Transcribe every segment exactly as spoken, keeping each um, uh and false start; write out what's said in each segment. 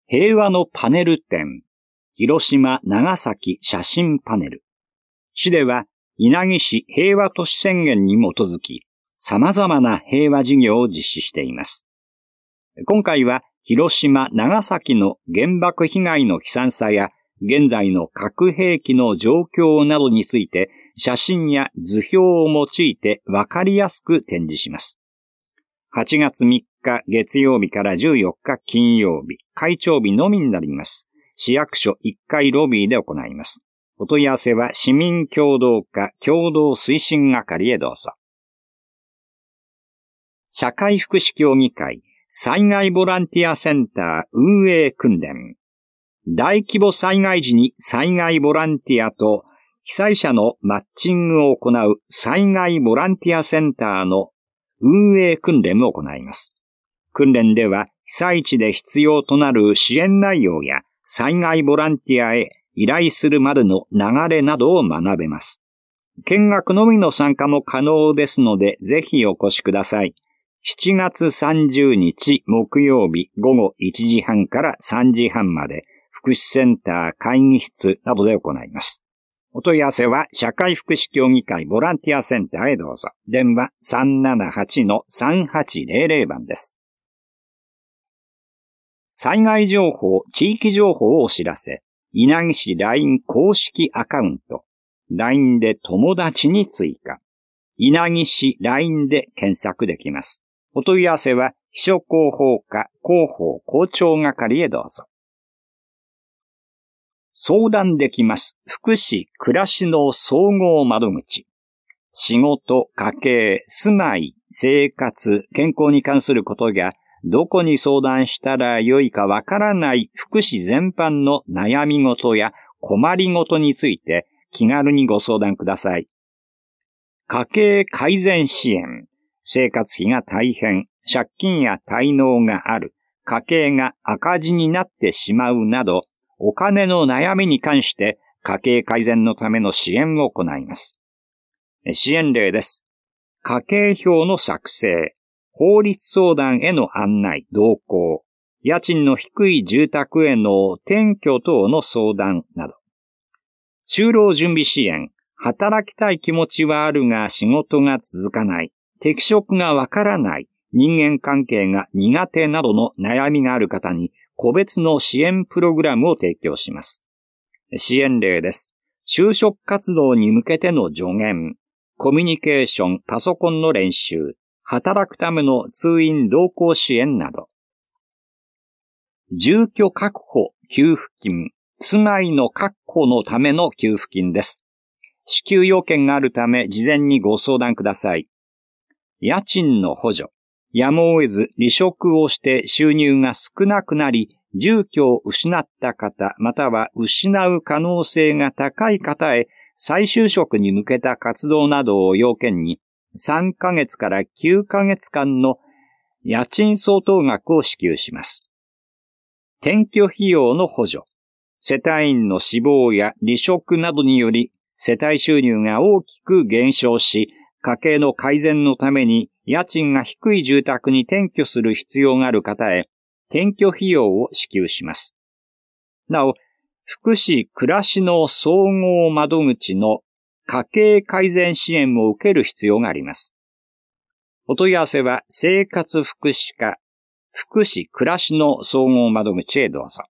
平和のパネル展、広島・長崎写真パネル。市では、稲城市平和都市宣言に基づき、様々な平和事業を実施しています。今回は、広島・長崎の原爆被害の悲惨さや、現在の核兵器の状況などについて、写真や図表を用いてわかりやすく展示します。はちがつみっか月曜日からじゅうよっか金曜日、会長日のみになります。市役所いっかいロビーで行います。お問い合わせは市民協働課共同推進係へどうぞ。社会福祉協議会災害ボランティアセンター運営訓練。大規模災害時に災害ボランティアと被災者のマッチングを行う災害ボランティアセンターの運営訓練を行います。訓練では被災地で必要となる支援内容や災害ボランティアへ依頼するまでの流れなどを学べます。見学のみの参加も可能ですので、ぜひお越しください。しちがつさんじゅうにち木曜日午後いちじはんからさんじはんまで福祉センター会議室などで行います。お問い合わせは社会福祉協議会ボランティアセンターへどうぞ。電話 さんななはちのさんはちぜろぜろ 番です。災害情報、地域情報をお知らせ。稲城市 ライン 公式アカウント。ライン で友達に追加。稲城市 ライン で検索できます。お問い合わせは秘書広報課広報校長係へどうぞ。相談できます。福祉・暮らしの総合窓口。仕事、家計、住まい、生活、健康に関することがどこに相談したらよいかわからない福祉全般の悩み事や困り事について気軽にご相談ください。家計改善支援。生活費が大変、借金や滞納がある、家計が赤字になってしまうなど、お金の悩みに関して家計改善のための支援を行います。支援例です。家計表の作成、法律相談への案内、同行、家賃の低い住宅への転居等の相談など。就労準備支援、働きたい気持ちはあるが仕事が続かない、適職がわからない、人間関係が苦手などの悩みがある方に個別の支援プログラムを提供します。支援例です。就職活動に向けての助言、コミュニケーション、パソコンの練習、働くための通院同行支援など。住居確保給付金、住まいの確保のための給付金です。支給要件があるため事前にご相談ください。家賃の補助。やむを得ず離職をして収入が少なくなり、住居を失った方、または失う可能性が高い方へ再就職に向けた活動などを要件に、さんかげつからきゅうかげつかんの家賃相当額を支給します。転居費用の補助。世帯員の死亡や離職などにより、世帯収入が大きく減少し、家計の改善のために家賃が低い住宅に転居する必要がある方へ転居費用を支給します。なお、福祉・暮らしの総合窓口の家計改善支援を受ける必要があります。お問い合わせは生活福祉課福祉・暮らしの総合窓口へどうぞ。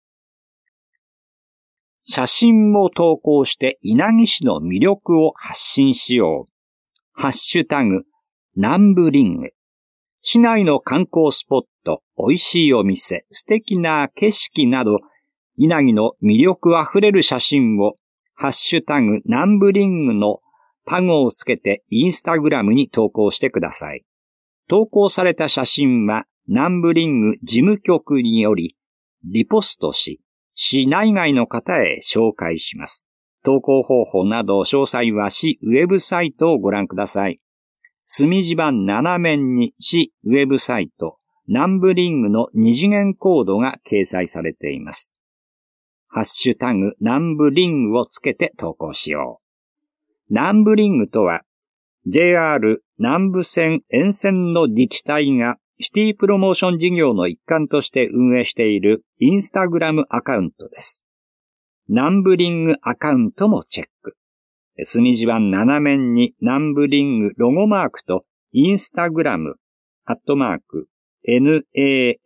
写真も投稿して稲城市の魅力を発信しよう。ハッシュタグ、南部リング。市内の観光スポット、美味しいお店、素敵な景色など、稲城の魅力あふれる写真を、ハッシュタグ、南部リングのタグをつけてインスタグラムに投稿してください。投稿された写真は、南部リング事務局により、リポストし、市内外の方へ紹介します。投稿方法など詳細は市ウェブサイトをご覧ください。隅地版斜面に市ウェブサイト、南部リングの二次元コードが掲載されています。ハッシュタグ南部リングをつけて投稿しよう。南部リングとは、ジェイアール 南部線沿線の自治体がシティプロモーション事業の一環として運営しているインスタグラムアカウントです。ナンブリングアカウントもチェック。墨字盤斜面にナンブリングロゴマークとインスタグラムアットマーク ナンブリ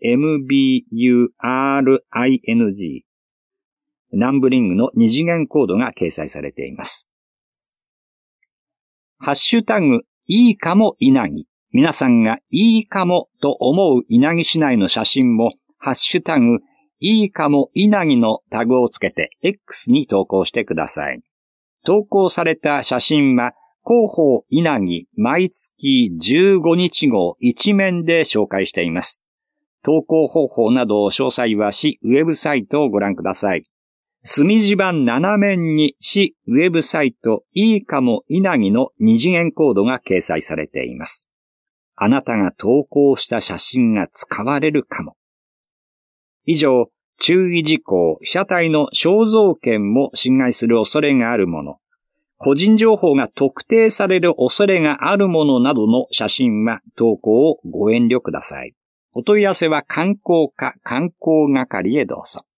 ングナンブリングの二次元コードが掲載されています。ハッシュタグいいかも稲城。皆さんがいいかもと思う稲城市内の写真もハッシュタグいいかも稲城のタグをつけて X に投稿してください。投稿された写真は広報稲城毎月じゅうごにち号一面で紹介しています。投稿方法など詳細は市ウェブサイトをご覧ください。墨字盤斜面に市ウェブサイトいいかも稲城の二次元コードが掲載されています。あなたが投稿した写真が使われるかも。以上、注意事項、被写体の肖像権も侵害する恐れがあるもの、個人情報が特定される恐れがあるものなどの写真は投稿をご遠慮ください。お問い合わせは観光課観光係へどうぞ。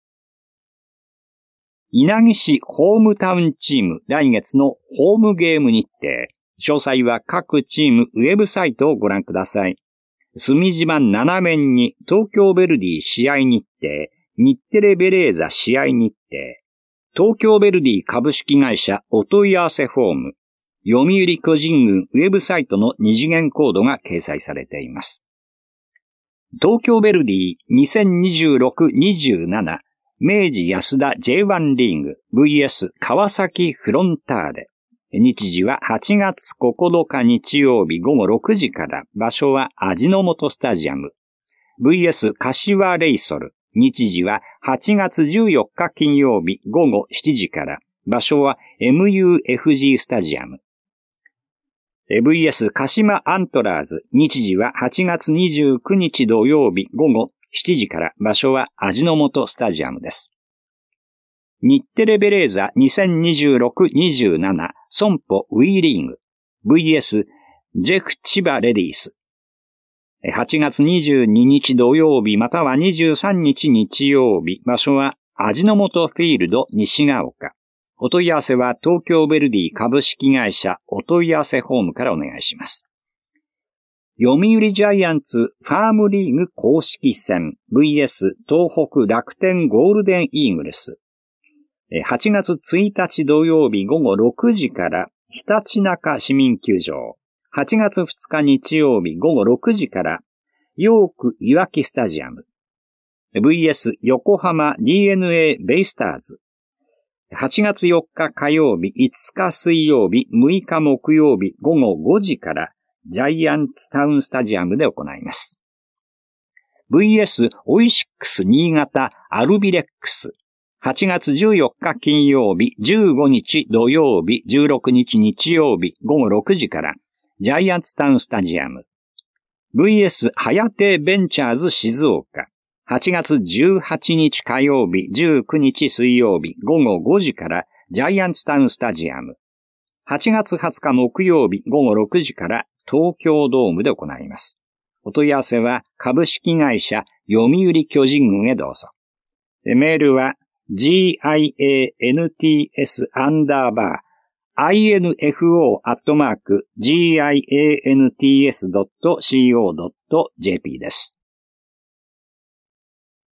稲城市ホームタウンチーム来月のホームゲーム日程。詳細は各チームウェブサイトをご覧ください。墨字盤斜面に東京ヴェルディ試合日程、日テレベレーザ試合日程、東京ヴェルディ株式会社お問い合わせフォーム、読売巨人軍ウェブサイトの二次元コードが掲載されています。東京ヴェルディにせんにじゅうろくにじゅうなな明治安田 ジェイワン リーグ ブイエス 川崎フロンターレ。日時ははちがつここのか日曜日ごごろくじから、場所は味の素スタジアム。ブイエス 柏レイソル。日時ははちがつじゅうよっか金曜日ごごしちじから、場所は エムユーエフジー スタジアム。ブイエス 鹿島アントラーズ。日時ははちがつにじゅうくにち土曜日ごごしちじから、場所は味の素スタジアムです。日テレベレーザにせんにじゅうろくにじゅうなな損保ウィーリーグ ブイエス ジェフ千葉レディース。はちがつにじゅうににち土曜日またはにじゅうさんにち日曜日、場所は味の素フィールド西が丘。お問い合わせは東京ヴェルディ株式会社お問い合わせフォームからお願いします。読売ジャイアンツファームリーグ公式戦 ブイエス 東北楽天ゴールデンイーグルス。はちがつついたち土曜日ごごろくじからひたちなか市民球場。はちがつふつか日曜日ごごろくじからヨークいわきスタジアム。ブイエス 横浜 ディーエヌエー ベイスターズ。はちがつよっか火曜日、いつか水曜日、むいか木曜日ごごごじからジャイアンツタウンスタジアムで行います。ブイエス オイシックス新潟アルビレックス。はちがつじゅうよっか金曜日、じゅうごにち土曜日、じゅうろくにち日曜日ごごろくじからジャイアンツタウンスタジアム。ブイエス ハヤテベンチャーズ静岡。はちがつじゅうはちにち火曜日、じゅうくにち水曜日ごごごじからジャイアンツタウンスタジアム。はちがつはつか木曜日ごごろくじから東京ドームで行います。お問い合わせは株式会社読売巨人軍へどうぞ。メールはジーアイエーエヌティーエス アンダーバー アイエヌエフオー アットマーク ジーアイエーエヌティーエス ドット シーオー ドット ジェーピー です。